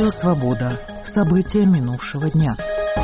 Радио «Свобода». События минувшего дня.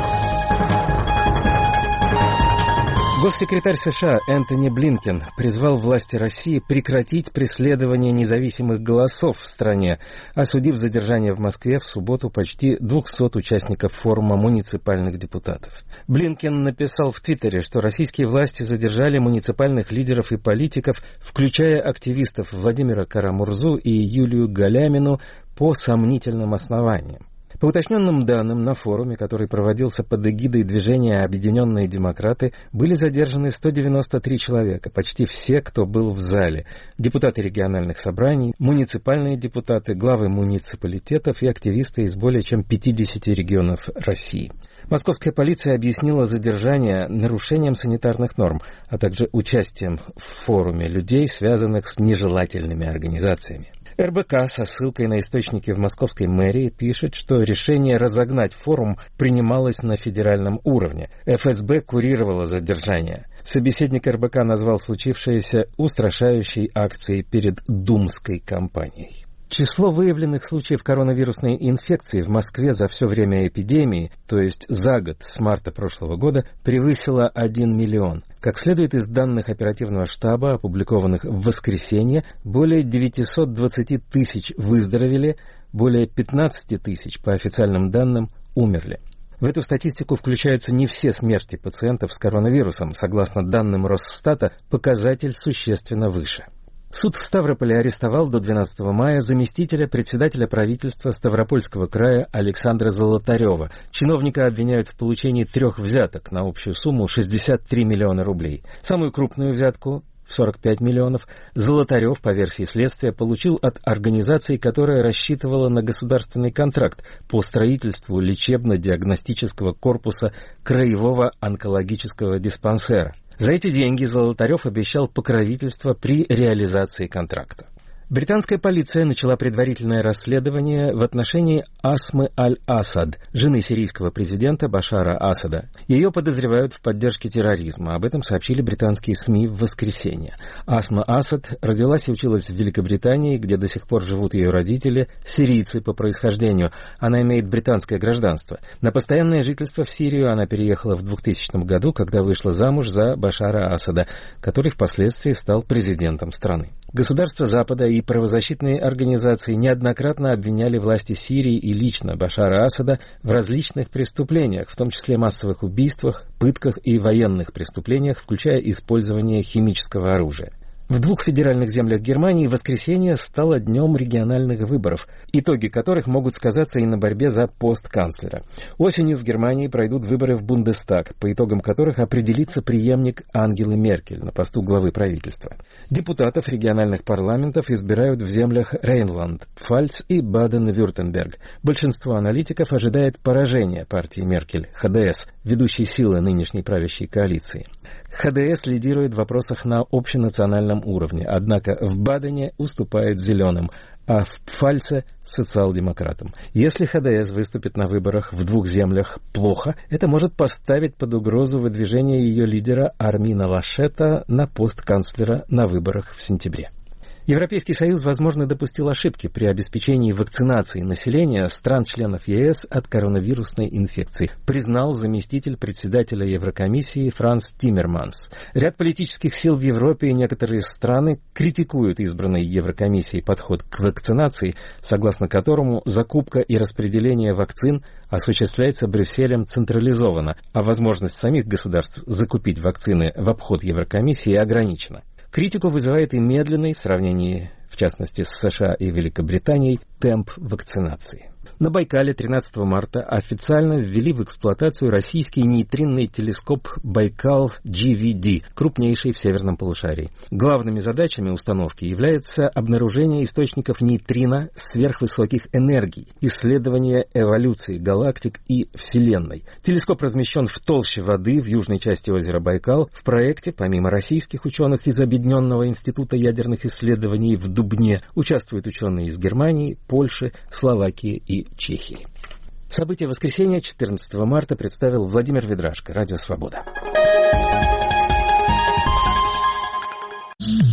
Госсекретарь США Энтони Блинкен призвал власти России прекратить преследование независимых голосов в стране, осудив задержание в Москве в субботу почти 200 участников форума муниципальных депутатов. Блинкен написал в Твиттере, что российские власти задержали муниципальных лидеров и политиков, включая активистов Владимира Кара-Мурзу и Юлию Галямину, по сомнительным основаниям. По уточненным данным, на форуме, который проводился под эгидой движения «Объединенные демократы», были задержаны 193 человека, почти все, кто был в зале. Депутаты региональных собраний, муниципальные депутаты, главы муниципалитетов и активисты из более чем 50 регионов России. Московская полиция объяснила задержание нарушением санитарных норм, а также участием в форуме людей, связанных с нежелательными организациями. РБК со ссылкой на источники в московской мэрии пишет, что решение разогнать форум принималось на федеральном уровне. ФСБ курировало задержание. Собеседник РБК назвал случившееся устрашающей акцией перед думской кампанией. Число выявленных случаев коронавирусной инфекции в Москве за все время эпидемии, то есть за год с марта прошлого года, превысило 1 миллион. Как следует из данных оперативного штаба, опубликованных в воскресенье, более 920 тысяч выздоровели, более 15 тысяч, по официальным данным, умерли. В эту статистику включаются не все смерти пациентов с коронавирусом. Согласно данным Росстата, показатель существенно выше. Суд в Ставрополе арестовал до 12 мая заместителя председателя правительства Ставропольского края Александра Золотарева. Чиновника обвиняют в получении 3 взяток на общую сумму 63 миллиона рублей. Самую крупную взятку, в 45 миллионов, Золотарев, по версии следствия, получил от организации, которая рассчитывала на государственный контракт по строительству лечебно-диагностического корпуса Краевого онкологического диспансера. За эти деньги Золотарев обещал покровительство при реализации контракта. Британская полиция начала предварительное расследование в отношении Асмы Аль-Асад, жены сирийского президента Башара Асада. Ее подозревают в поддержке терроризма. Об этом сообщили британские СМИ в воскресенье. Асма Асад родилась и училась в Великобритании, где до сих пор живут ее родители, сирийцы по происхождению. Она имеет британское гражданство. На постоянное жительство в Сирию она переехала в 2000 году, когда вышла замуж за Башара Асада, который впоследствии стал президентом страны. Государства Запада и правозащитные организации неоднократно обвиняли власти Сирии и лично Башара Асада в различных преступлениях, в том числе массовых убийствах, пытках и военных преступлениях, включая использование химического оружия. В 2 федеральных землях Германии воскресенье стало днем региональных выборов, итоги которых могут сказаться и на борьбе за пост канцлера. Осенью в Германии пройдут выборы в Бундестаг, по итогам которых определится преемник Ангелы Меркель на посту главы правительства. Депутатов региональных парламентов избирают в землях Рейнланд, Пфальц и Баден-Вюртемберг. Большинство аналитиков ожидает поражения партии Меркель, ХДС, ведущей силы нынешней правящей коалиции. ХДС лидирует в вопросах на общенациональном уровне, однако в Бадене уступает зеленым, а в Пфальце – социал-демократам. Если ХДС выступит на выборах в 2 землях плохо, это может поставить под угрозу выдвижение ее лидера Армина Лашета на пост канцлера на выборах в сентябре. Европейский Союз, возможно, допустил ошибки при обеспечении вакцинации населения стран-членов ЕС от коронавирусной инфекции, признал заместитель председателя Еврокомиссии Франс Тиммерманс. Ряд политических сил в Европе и некоторые страны критикуют избранный Еврокомиссией подход к вакцинации, согласно которому закупка и распределение вакцин осуществляется Брюсселем централизованно, а возможность самих государств закупить вакцины в обход Еврокомиссии ограничена. Критику вызывает и медленный, в сравнении, в частности, с США и Великобританией, темп вакцинации. На Байкале 13 марта официально ввели в эксплуатацию российский нейтринный телескоп Байкал-GVD, крупнейший в северном полушарии. Главными задачами установки является обнаружение источников нейтрино сверхвысоких энергий, исследование эволюции галактик и Вселенной. Телескоп размещен в толще воды в южной части озера Байкал. В проекте, помимо российских ученых из Объединенного института ядерных исследований в Дубне, участвуют ученые из Германии, Польши, Словакии и Чехии. События воскресенья 14 марта представил Владимир Ведрашко, Радио «Свобода».